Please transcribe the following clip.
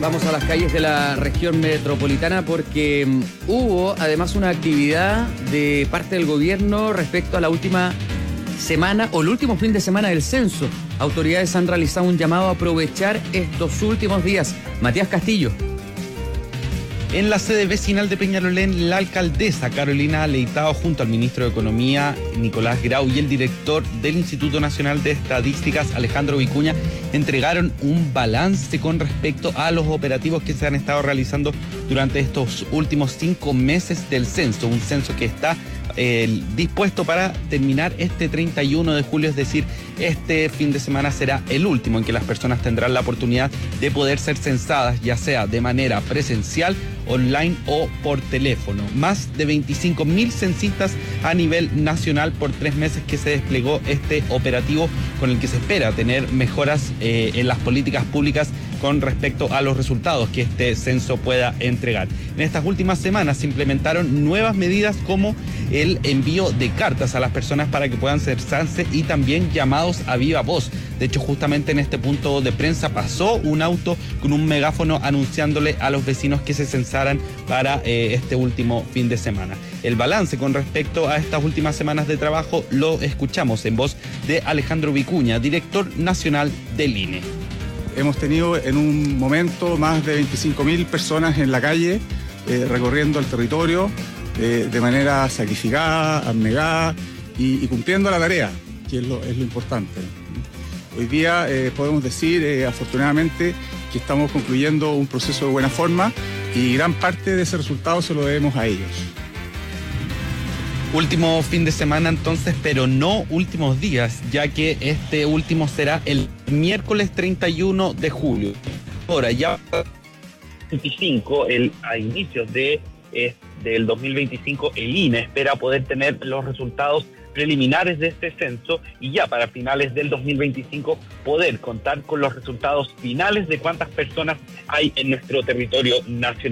Vamos a las calles de la región metropolitana porque hubo además una actividad de parte del gobierno respecto a la última semana o el último fin de semana del censo. Autoridades han realizado un llamado a aprovechar estos últimos días. Matías Castillo. En la sede vecinal de Peñalolén, la alcaldesa Carolina Leitao, junto al ministro de Economía, Nicolás Grau, y el director del Instituto Nacional de Estadísticas, Alejandro Vicuña, entregaron un balance con respecto a los operativos que se han estado realizando durante estos últimos 5 meses del censo. Un censo que está dispuesto para terminar este 31 de julio, es decir, este fin de semana será el último en que las personas tendrán la oportunidad de poder ser censadas, ya sea de manera presencial, online o por teléfono. Más de 25.000 censistas a nivel nacional por 3 meses que se desplegó este operativo, con el que se espera tener mejoras en las políticas públicas con respecto a los resultados que este censo pueda entregar. En estas últimas semanas se implementaron nuevas medidas como el envío de cartas a las personas para que puedan censarse y también llamados a viva voz. De hecho, justamente en este punto de prensa pasó un auto con un megáfono anunciándole a los vecinos que se censaran para este último fin de semana. El balance con respecto a estas últimas semanas de trabajo lo escuchamos en voz de Alejandro Vicuña, director nacional del INE. Hemos tenido en un momento más de 25.000 personas en la calle recorriendo el territorio de manera sacrificada, abnegada y cumpliendo la tarea, que es lo importante. Hoy día podemos decir, afortunadamente, que estamos concluyendo un proceso de buena forma y gran parte de ese resultado se lo debemos a ellos. Último fin de semana entonces, pero no últimos días, ya que este último será el miércoles 31 de julio. Ahora ya 25, a inicios del 2025, el INE espera poder tener los resultados preliminares de este censo y ya para finales del 2025 poder contar con los resultados finales de cuántas personas hay en nuestro territorio nacional.